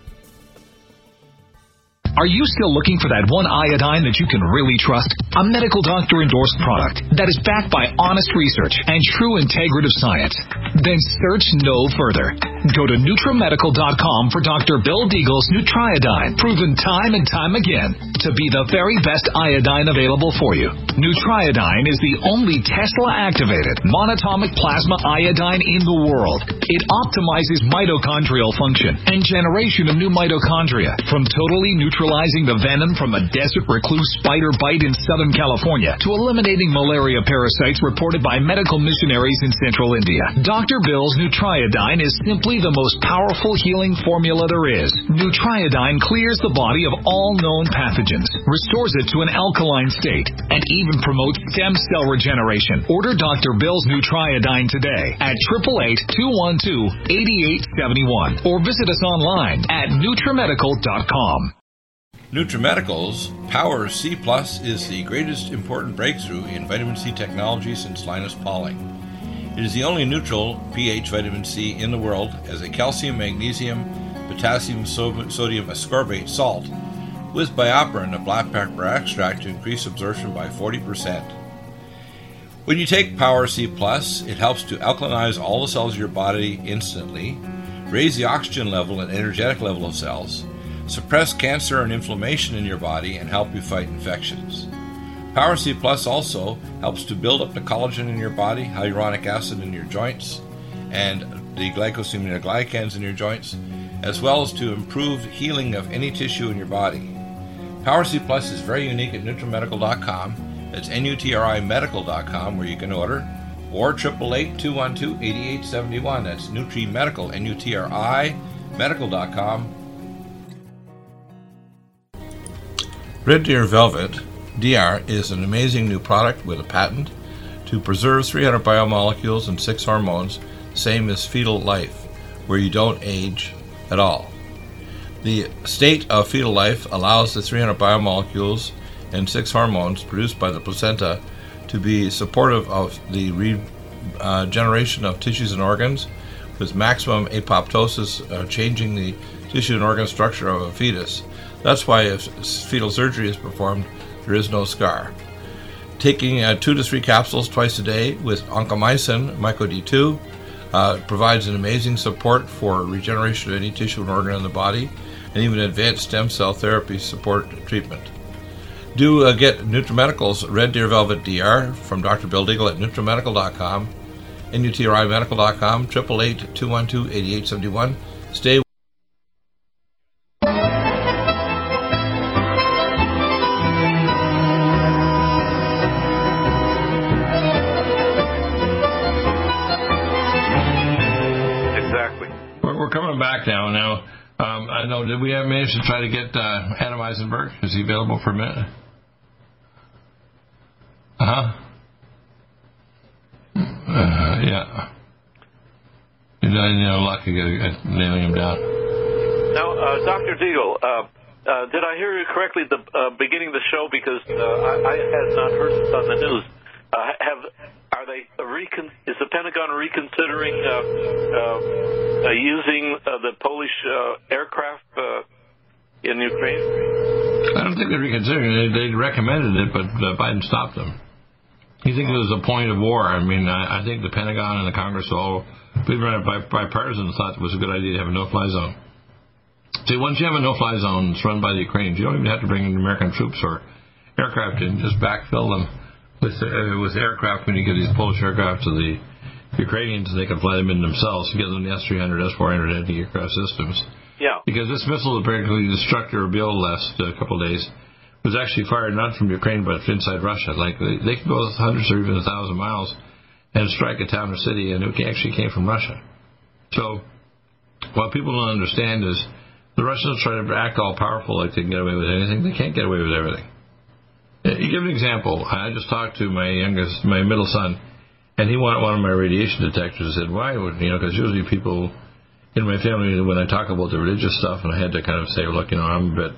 Are you still looking for that one iodine that you can really trust? A medical doctor endorsed product that is backed by honest research and true integrative science? Then search no further. Go to NutriMedical.com for Dr. Bill Deagle's Nutriodine, proven time and time again to be the very best iodine available for you. Nutriodine is the only Tesla-activated monatomic plasma iodine in the world. It optimizes mitochondrial function and generation of new mitochondria, from totally neutralizing the venom from a desert recluse spider bite in Southern California to eliminating malaria parasites reported by medical missionaries in Central India. Dr. Bill's Nutriodine is simply the most powerful healing formula there is. Nutriodine clears the body of all known pathogens, restores it to an alkaline state, and even promotes stem cell regeneration. Order Dr. Bill's Nutriodine today at 888-212-8871 or visit us online at NutriMedical.com. NutriMedical's Power C Plus is the greatest important breakthrough in vitamin C technology since Linus Pauling. It is the only neutral pH vitamin C in the world as a calcium, magnesium, potassium, sodium ascorbate salt with BioPerine, a black pepper extract, to increase absorption by 40%. When you take Power C Plus, it helps to alkalinize all the cells of your body instantly, raise the oxygen level and energetic level of cells, suppress cancer and inflammation in your body, and help you fight infections. Power C Plus also helps to build up the collagen in your body, hyaluronic acid in your joints, and the glycosaminoglycans in your joints, as well as to improve healing of any tissue in your body. Power C Plus is very unique at NutriMedical.com. That's NutriMedical.com where you can order, or 888-212-8871. That's NutriMedical, NUTRI, medical.com. Red Deer Velvet DR is an amazing new product with a patent to preserve 300 biomolecules and 6 hormones, same as fetal life, where you don't age at all. The state of fetal life allows the 300 biomolecules and 6 hormones produced by the placenta to be supportive of the regeneration of tissues and organs, with maximum apoptosis, changing the tissue and organ structure of a fetus. That's why if fetal surgery is performed, there is no scar. Taking 2 to 3 capsules twice a day with oncomycin, MycoD2, provides an amazing support for regeneration of any tissue and organ in the body, and even advanced stem cell therapy support treatment. Do get NutriMedical's Red Deer Velvet DR from Dr. Bill Deagle at NutriMedical.com, NUTRIMedical.com, 888-212-8871. Stay. Exactly. We're coming back now. I know, did we have managed to try to get Adam Eisenberg? Is he available for a minute? Yeah. No luck nailing him down. Now, Dr. Deagle, did I hear you correctly at the beginning of the show? Because I had not heard this on the news. Is the Pentagon reconsidering using the Polish aircraft in Ukraine? I don't think they're reconsidering it. They recommended it, but Biden stopped them. He thinks it was a point of war. I mean, I think the Pentagon and the Congress all, believe it or not, bipartisan, thought it was a good idea to have a no-fly zone. See, once you have a no-fly zone that's run by the Ukrainians, you don't even have to bring in American troops or aircraft in. Just backfill them with aircraft. When you get these Polish aircraft to the Ukrainians, they can fly them in themselves and get them the S-300, S-400 anti-aircraft systems. Yeah. Because this missile apparently the Structure revealed last couple of days was actually fired not from Ukraine but inside Russia. Like they can go hundreds or even 1,000 miles and strike a town or city, and it actually came from Russia. So what people don't understand is the Russians try to act all powerful like they can get away with anything. They can't get away with everything. You give an example. I just talked to my middle son, and he wanted one of my radiation detectors. I said, why would, because usually people in my family, when I talk about the religious stuff, and I had to kind of say, look, I'm a bit,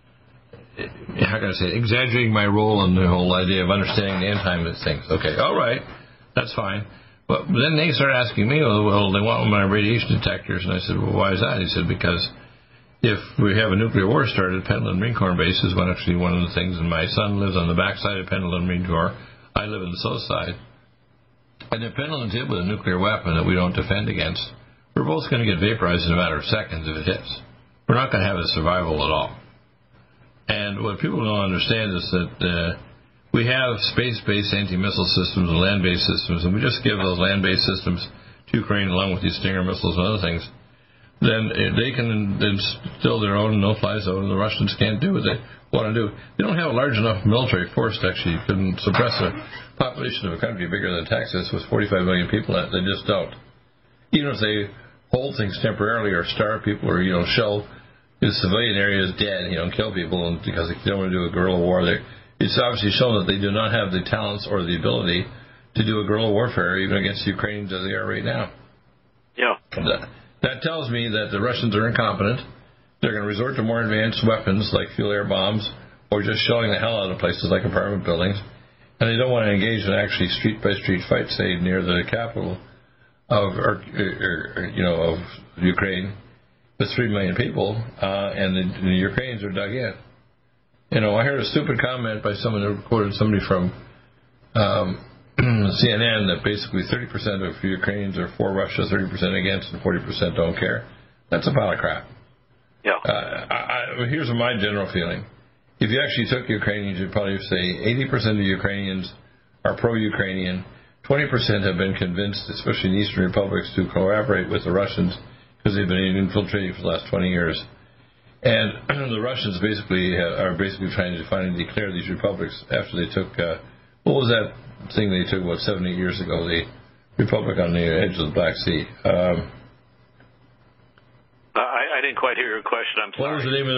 how can I say, exaggerating my role in the whole idea of understanding the end time of things. Okay, all right, that's fine. But then they started asking me, well, they want my radiation detectors. And I said, well, why is that? He said, because if we have a nuclear war started, Pendleton Marine Corps Base is actually one of the things, and my son lives on the back side of Pendleton Marine Corps. I live on the south side. And if Pendleton's hit with a nuclear weapon that we don't defend against, we're both going to get vaporized in a matter of seconds if it hits. We're not going to have a survival at all. And what people don't understand is that we have space-based anti-missile systems and land-based systems, and we just give those land-based systems to Ukraine along with these Stinger missiles and other things. Then they can instill their own no-fly zone, and the Russians can't do what they want to do. They don't have a large enough military force to actually suppress a population of a country bigger than Texas with 45 million people in it. They just don't. Even if they hold things temporarily or starve people or, show the civilian areas dead, kill people because they don't want to do a guerrilla war, it's obviously shown that they do not have the talents or the ability to do a guerrilla warfare even against the Ukrainians as they are right now. Yeah. That tells me that the Russians are incompetent. They're going to resort to more advanced weapons like fuel-air bombs or just shelling the hell out of places like apartment buildings. And they don't want to engage in actually street-by-street fights, say, near the capital of Ukraine with 3 million people, and the Ukrainians are dug in. I heard a stupid comment by someone who quoted somebody from CNN that basically 30% of Ukrainians are for Russia, 30% against, and 40% don't care. That's a pile of crap. Yeah. Here's my general feeling. If you actually took Ukrainians, you'd probably say 80% of Ukrainians are pro-Ukrainian. 20% have been convinced, especially in Eastern republics, to cooperate with the Russians because they've been infiltrating for the last 20 years. And the Russians are basically trying to finally declare these republics after they took, what was that thing they took, 7, 8 years ago, the republic on the edge of the Black Sea. I didn't quite hear your question. I'm sorry. What was the name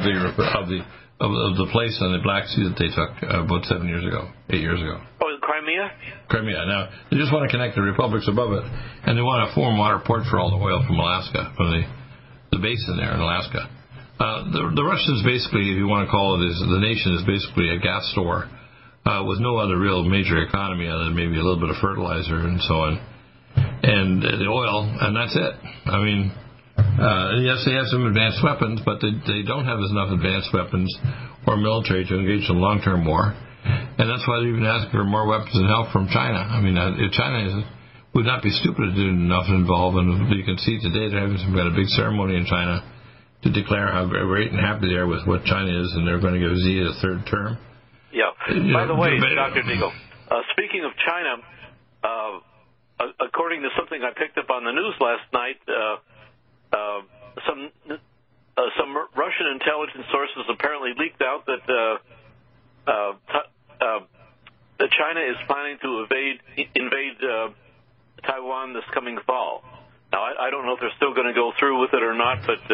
of the place on the Black Sea that they took about 8 years ago? Oh, Crimea? Crimea. Now, they just want to connect the republics above it, and they want a foreign water port for all the oil from Alaska, from the basin there in Alaska. The Russians basically, if you want to call it, the nation is basically a gas store with no other real major economy other than maybe a little bit of fertilizer and so on, and the oil, and that's it. I mean, yes, they have some advanced weapons, but they don't have enough advanced weapons or military to engage in long-term war, and that's why they're even asking for more weapons and help from China. I mean, if China would not be stupid to do enough involved, and you can see today they're having some kind of big ceremony in China to declare how great and happy they are with what China is, and they're going to give Xi a third term. Yeah. By the way, Dr. Deagle, speaking of China, according to something I picked up on the news last night, some Russian intelligence sources apparently leaked out that China is planning to invade Taiwan this coming fall. Now, I don't know if they're still going to go through with it or not, but...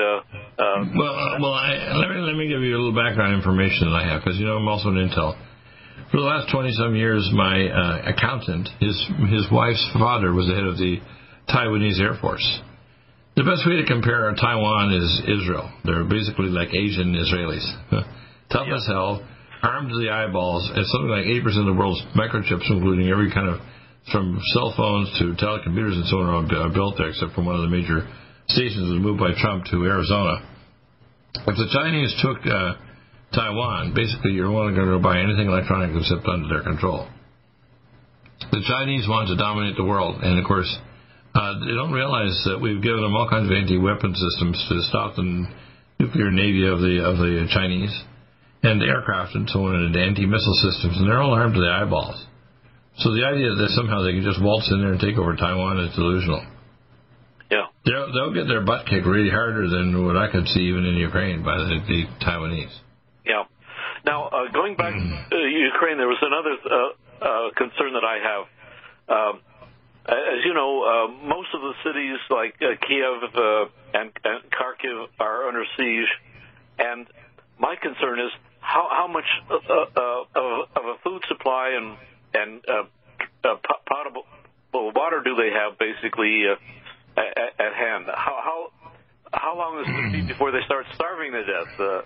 let me give you a little background information that I have, because, I'm also in Intel. For the last 20-some years, my accountant, his wife's father was the head of the Taiwanese Air Force. The best way to compare Taiwan is Israel. They're basically like Asian Israelis. Tough as hell, armed to the eyeballs, and something like 80% of the world's microchips, including every kind of, from cell phones to telecomputers and so on, are built there, except for one of the major stations was moved by Trump to Arizona. If the Chinese took Taiwan, basically you're only going to buy anything electronic except under their control. The Chinese want to dominate the world, and of course, they don't realize that we've given them all kinds of anti-weapon systems to stop the nuclear navy of the Chinese, and the aircraft and so on, and the anti-missile systems, and they're all armed to the eyeballs. So the idea that somehow they can just waltz in there and take over Taiwan is delusional. Yeah. They'll get their butt kicked really harder than what I could see even in Ukraine by the Taiwanese. Yeah. Now, going back to Ukraine, there was another concern that I have. As you know, most of the cities like Kiev and Kharkiv are under siege, and my concern is how much of a food supply and potable water do they have basically at hand? How long is it be before they start starving to death?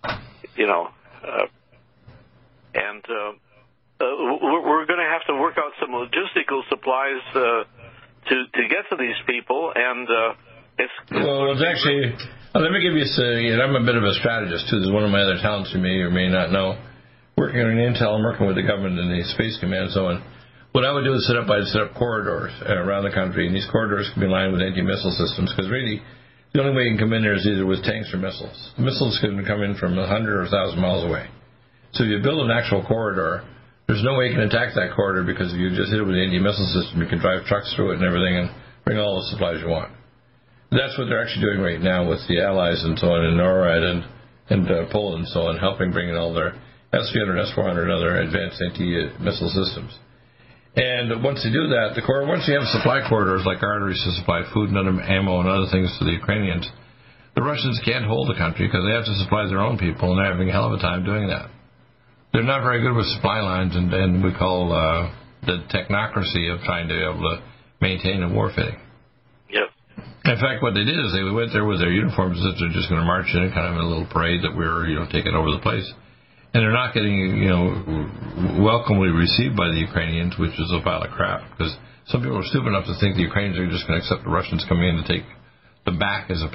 We're going to have to work out some logistical supplies to get to these people, and it's actually. Let me give you. I'm a bit of a strategist too. This is one of my other talents you may or may not know. Working in Intel and working with the government and the Space Command and so on. What I would do is set up corridors around the country, and these corridors can be lined with anti-missile systems, because really the only way you can come in there is either with tanks or missiles. The missiles can come in from 100 or 1,000 miles away. So if you build an actual corridor, there's no way you can attack that corridor, because if you just hit it with the anti-missile system, you can drive trucks through it and everything and bring all the supplies you want. That's what they're actually doing right now with the allies and so on in NORAD and Poland and so on, helping bring in all their S-300, S-400, and other advanced anti-missile systems. And once they do that, once you have supply corridors like arteries to supply food and other ammo and other things to the Ukrainians, the Russians can't hold the country because they have to supply their own people, and they're having a hell of a time doing that. They're not very good with supply lines, and we call the technocracy of trying to be able to maintain a war footing. Yep. In fact, what they did is they went there with their uniforms that they're just going to march in, kind of in a little parade that we're taking over the place. And they're not getting, welcomely received by the Ukrainians, which is a pile of crap, because some people are stupid enough to think the Ukrainians are just going to accept the Russians coming in to take them back as a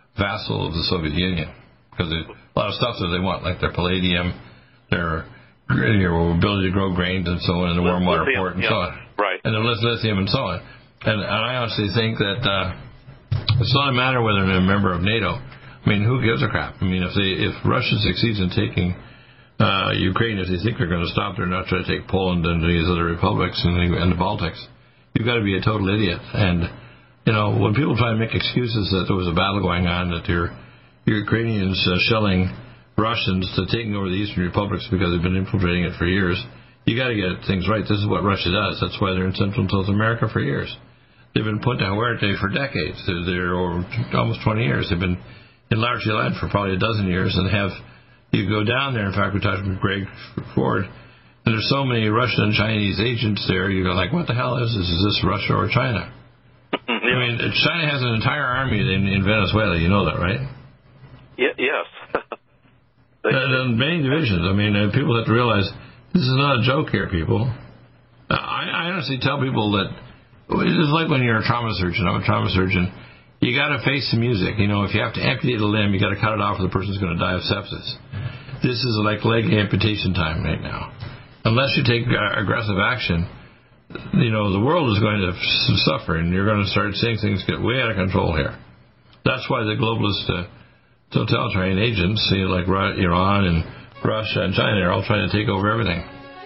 vassal of the Soviet Union, because there's a lot of stuff that they want, like their palladium, their your ability to grow grains and so on in the warm water port and so on. Right. And then lithium and so on. And I honestly think that it's not a matter whether they're a member of NATO. I mean, who gives a crap? I mean, if Russia succeeds in taking Ukraine, if they think they're going to stop, they're not trying to take Poland and these other republics and the Baltics. You've got to be a total idiot. And, you know, when people try to make excuses that there was a battle going on, that your Ukrainians shelling Russians to taking over the eastern republics because they've been infiltrating it for years, you got to get things right. This is what Russia does. That's why they're in Central and South America for years. They've been put to Huerte for decades. They're over almost 20 years. They've been in largely land for probably a dozen years, and you go down there. In fact, we talked with Greg Ford, and there's so many Russian and Chinese agents there. You go like, what the hell is this? Is this Russia or China? I mean, China has an entire army in Venezuela. You know that, right? Yes. And many divisions. I mean, people have to realize this is not a joke here, people. I honestly tell people that it's like when you're a trauma surgeon. I'm a trauma surgeon. You got to face the music. You know, if you have to amputate a limb, you got to cut it off, or the person's going to die of sepsis. This is like leg amputation time right now. Unless you take aggressive action, you know, the world is going to suffer, and you're going to start seeing things get way out of control here. That's why the globalist totalitarian agents, like Iran and Russia and China, are all trying to take over everything.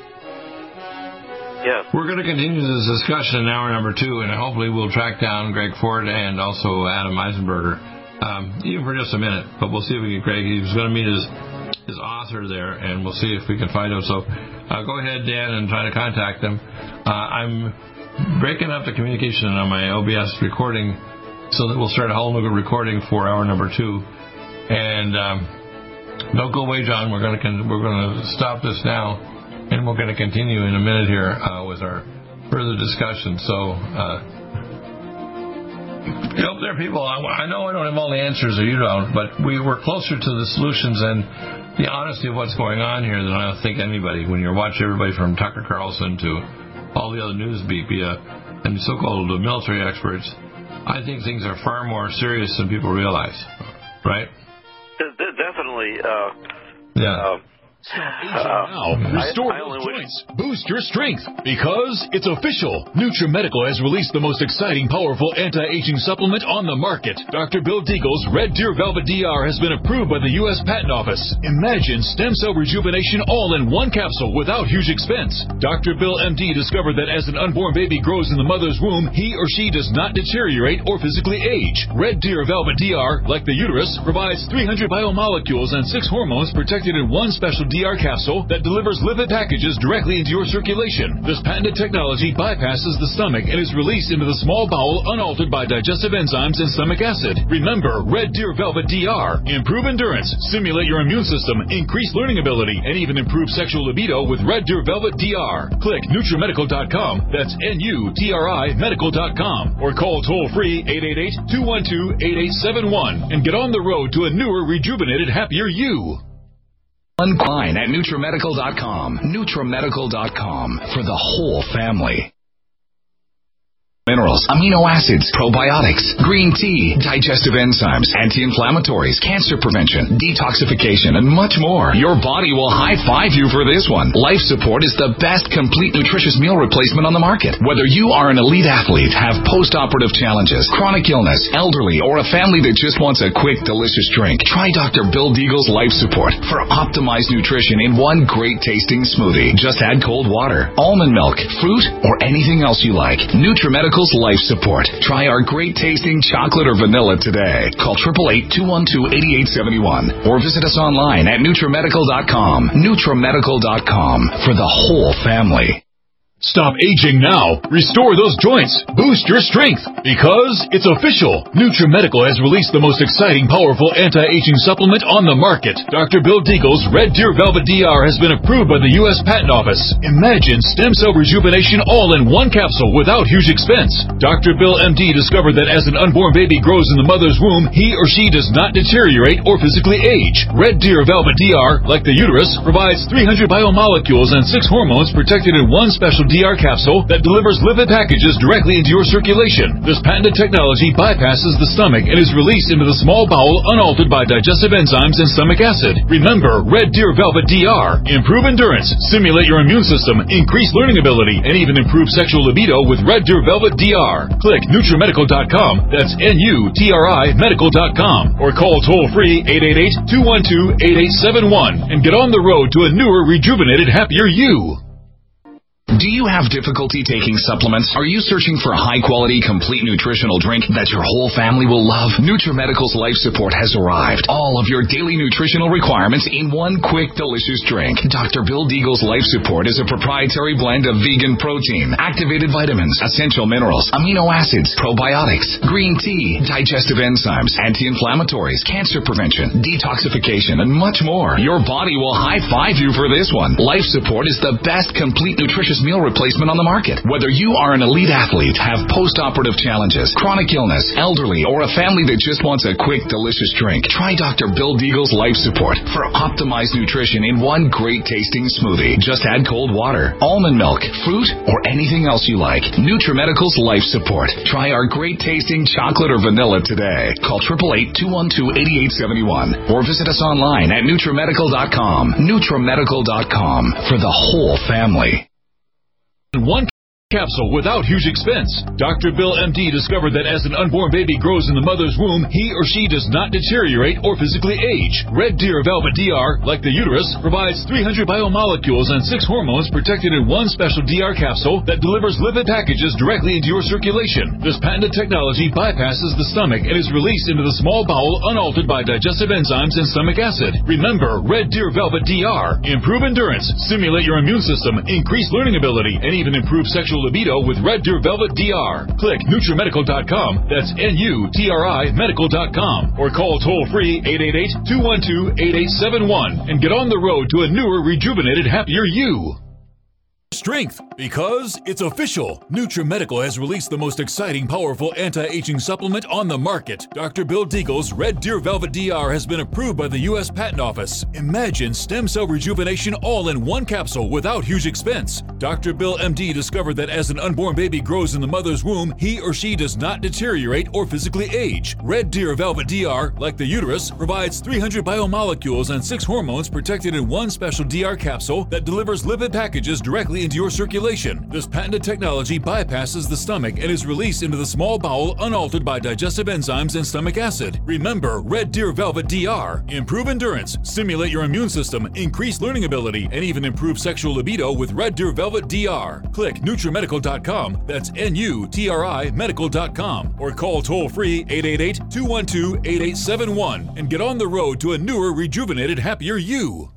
Yeah. We're going to continue this discussion in hour number 2, and hopefully we'll track down Greg Ford and also Adam Eisenberger, even for just a minute. But we'll see if we get Greg. He was going to meet his author there, and we'll see if we can find out. So go ahead, Dan, and try to contact them. I'm breaking up the communication on my OBS recording so that we'll start a whole new recording for hour number 2. And don't go away, John. We're going to stop this now. And we're going to continue in a minute here with our further discussion. So, there, people. I know I don't have all the answers, or you don't, but we're closer to the solutions and the honesty of what's going on here than I think anybody. When you're watching everybody from Tucker Carlson to all the other news media and the so-called military experts, I think things are far more serious than people realize. Right? Definitely. Stop aging now. Restore those joints. Boost your strength. Because it's official. NutriMedical has released the most exciting, powerful anti-aging supplement on the market. Dr. Bill Deagle's Red Deer Velvet DR has been approved by the U.S. Patent Office. Imagine stem cell rejuvenation all in one capsule without huge expense. Dr. Bill MD discovered that as an unborn baby grows in the mother's womb, he or she does not deteriorate or physically age. Red Deer Velvet DR, like the uterus, provides 300 biomolecules and 6 hormones protected in one special DR capsule that delivers lipid packages directly into your circulation. This patented technology bypasses the stomach and is released into the small bowel unaltered by digestive enzymes and stomach acid. Remember, Red Deer Velvet DR. Improve endurance, stimulate your immune system, increase learning ability, and even improve sexual libido with Red Deer Velvet DR. Click NutriMedical.com, that's NUTRI Medical.com, or call toll-free 888-212-8871 and get on the road to a newer, rejuvenated, happier you. Online at NutriMedical.com. NutriMedical.com for the whole family. Minerals, amino acids, probiotics, green tea, digestive enzymes, anti-inflammatories, cancer prevention, detoxification, and much more. Your body will high-five you for this one. Life Support is the best complete nutritious meal replacement on the market. Whether you are an elite athlete, have post-operative challenges, chronic illness, elderly, or a family that just wants a quick, delicious drink, try Dr. Bill Deagle's Life Support for optimized nutrition in one great-tasting smoothie. Just add cold water, almond milk, fruit, or anything else you like. NutriMedical Life Support. Try our great tasting chocolate or vanilla today. Call 888-212-8871 or visit us online at NutriMedical.com. NutriMedical.com for the whole family. Stop aging now. Restore those joints. Boost your strength. Because it's official. NutriMedical has released the most exciting, powerful anti-aging supplement on the market. Dr. Bill Deagle's Red Deer Velvet DR has been approved by the U.S. Patent Office. Imagine stem cell rejuvenation all in one capsule without huge expense. Dr. Bill MD discovered that as an unborn baby grows in the mother's womb, he or she does not deteriorate or physically age. Red Deer Velvet DR, like the uterus, provides 300 biomolecules and 6 hormones protected in one special DR capsule that delivers lipid packages directly into your circulation. This patented technology bypasses the stomach and is released into the small bowel unaltered by digestive enzymes and stomach acid. Remember Red Deer Velvet DR. Improve endurance, stimulate your immune system, increase learning ability, and even improve sexual libido with Red Deer Velvet DR. Click NutriMedical.com, that's NUTRI Medical.com, or call toll-free 888-212-8871 and get on the road to a newer, rejuvenated, happier you. Do you have difficulty taking supplements? Are you searching for a high-quality, complete nutritional drink that your whole family will love? NutriMedical's Life Support has arrived. All of your daily nutritional requirements in one quick, delicious drink. Dr. Bill Deagle's Life Support is a proprietary blend of vegan protein, activated vitamins, essential minerals, amino acids, probiotics, green tea, digestive enzymes, anti-inflammatories, cancer prevention, detoxification, and much more. Your body will high-five you for this one. Life Support is the best complete nutritious meal replacement on the market. Whether you are an elite athlete, have post-operative challenges, chronic illness, elderly, or a family that just wants a quick, delicious drink, try Dr. Bill Deagle's Life Support for optimized nutrition in one great tasting smoothie. Just add cold water, almond milk, fruit, or anything else you like. NutriMedical's Life Support. Try our great tasting chocolate or vanilla today. Call 888-212-8871 or visit us online at NutriMedical.com. NutriMedical.com for the whole family. One capsule without huge expense. Dr. Bill MD discovered that as an unborn baby grows in the mother's womb, he or she does not deteriorate or physically age. Red Deer Velvet DR, like the uterus, provides 300 biomolecules and 6 hormones protected in one special DR capsule that delivers lipid packages directly into your circulation. This patented technology bypasses the stomach and is released into the small bowel unaltered by digestive enzymes and stomach acid. Remember Red Deer Velvet DR. Improve endurance, stimulate your immune system, increase learning ability, and even improve sexual libido with Red Deer Velvet DR. Click NutriMedical.com, that's NUTRI Medical.com, or call toll-free 888-212-8871 and get on the road to a newer, rejuvenated, happier you. Strength, because it's official. NutriMedical has released the most exciting, powerful anti-aging supplement on the market. Dr. Bill Deagle's Red Deer Velvet DR has been approved by the U.S. Patent Office. Imagine stem cell rejuvenation all in one capsule without huge expense. Dr. Bill MD discovered that as an unborn baby grows in the mother's womb, he or she does not deteriorate or physically age. Red Deer Velvet DR, like the uterus, provides 300 biomolecules and 6 hormones protected in one special DR capsule that delivers lipid packages directly into your circulation. This patented technology bypasses the stomach and is released into the small bowel unaltered by digestive enzymes and stomach acid. Remember Red Deer Velvet DR. Improve endurance, stimulate your immune system, increase learning ability, and even improve sexual libido with Red Deer Velvet DR. Click NutriMedical.com, that's NUTRI Medical.com, or call toll-free 888-212-8871 and get on the road to a newer, rejuvenated, happier you.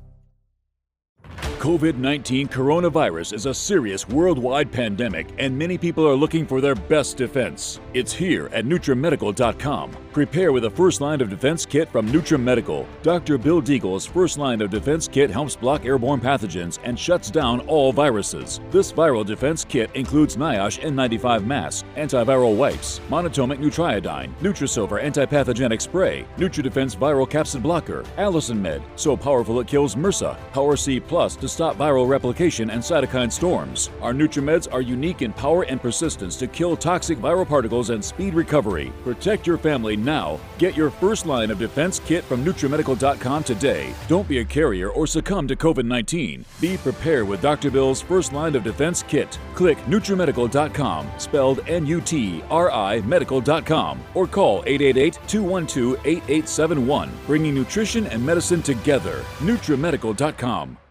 COVID-19 coronavirus is a serious worldwide pandemic, and many people are looking for their best defense. It's here at NutriMedical.com. Prepare with a first line of defense kit from NutriMedical. Dr. Bill Deagle's first line of defense kit helps block airborne pathogens and shuts down all viruses. This viral defense kit includes NIOSH N95 mask, antiviral wipes, monatomic Nutriodine, Nutrisilver antipathogenic spray, NutriDefense viral capsid blocker, Allison Med, so powerful it kills MRSA, Power C Plus to stop viral replication and cytokine storms. Our NutriMeds are unique in power and persistence to kill toxic viral particles and speed recovery. Protect your family now. Get your first line of defense kit from NutriMedical.com today. Don't be a carrier or succumb to COVID-19. Be prepared with Dr. Bill's first line of defense kit. Click NutriMedical.com, spelled N-U-T-R-I Medical.com, or call 888-212-8871, bringing nutrition and medicine together. NutriMedical.com.